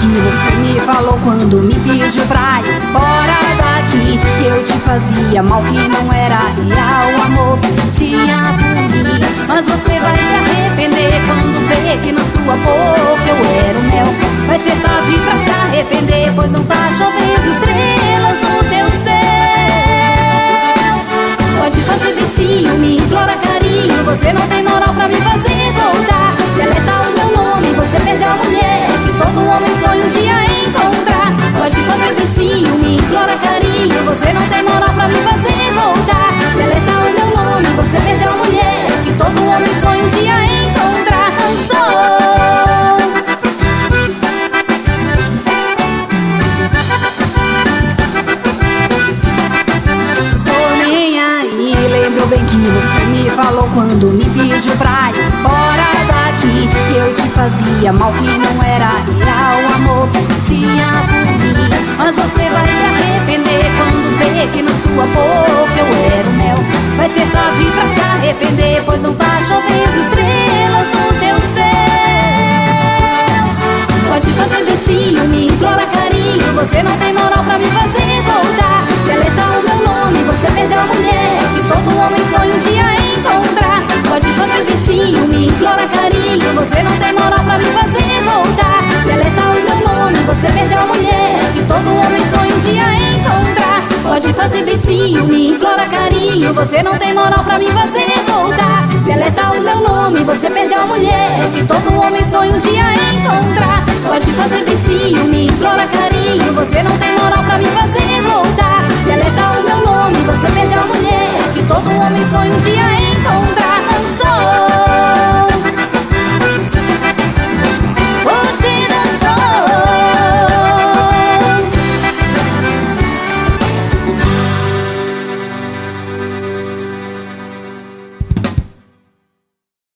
que você me falou quando me pediu pra ir embora daqui, que eu te fazia mal, que não era real o amor que sentia por mim. Mas você vai se arrepender quando ver que na sua boca eu era o mel. Vai ser tarde pra se arrepender, pois não tá chovendo estrelas no teu céu. Pode fazer vicinho, me implora carinho, você não tem moral pra me fazer voltar. Deleta o meu nome, você perdeu a mulher que todo homem sonha um dia encontrar. Pode fazer vicinho, me implora carinho, você não tem moral pra me fazer voltar. Deleta o meu nome, você perdeu a mulher que todo homem sonha um dia encontrar. Lembro bem que você me falou quando me pediu pra ir embora daqui, que eu te fazia mal, que não era real o amor que sentia por mim. Mas você vai se arrepender quando ver que na sua boca eu era o mel. Vai ser tarde pra se arrepender, pois não tá chovendo estrelas no teu céu. Pode fazer vicinho, me implora carinho, você não tem moral pra me fazer voltar. Deleta o meu nome, você perdeu a mulher que todo homem sonha um dia encontrar. Pode fazer vicinho, me implora carinho, você não tem moral pra me fazer voltar. Deleta o meu nome, você perdeu a mulher que todo homem sonha um dia encontrar. Pode fazer vicinho, me implora carinho, você não tem moral pra me fazer voltar. Deleta o meu nome, você perdeu a mulher que todo homem sonha um dia encontrar. Pode fazer vicinho, me implora carinho, você não tem moral pra me fazer voltar. Deleta o meu nome, você perdeu a mulher que todo homem sonha um dia encontrar.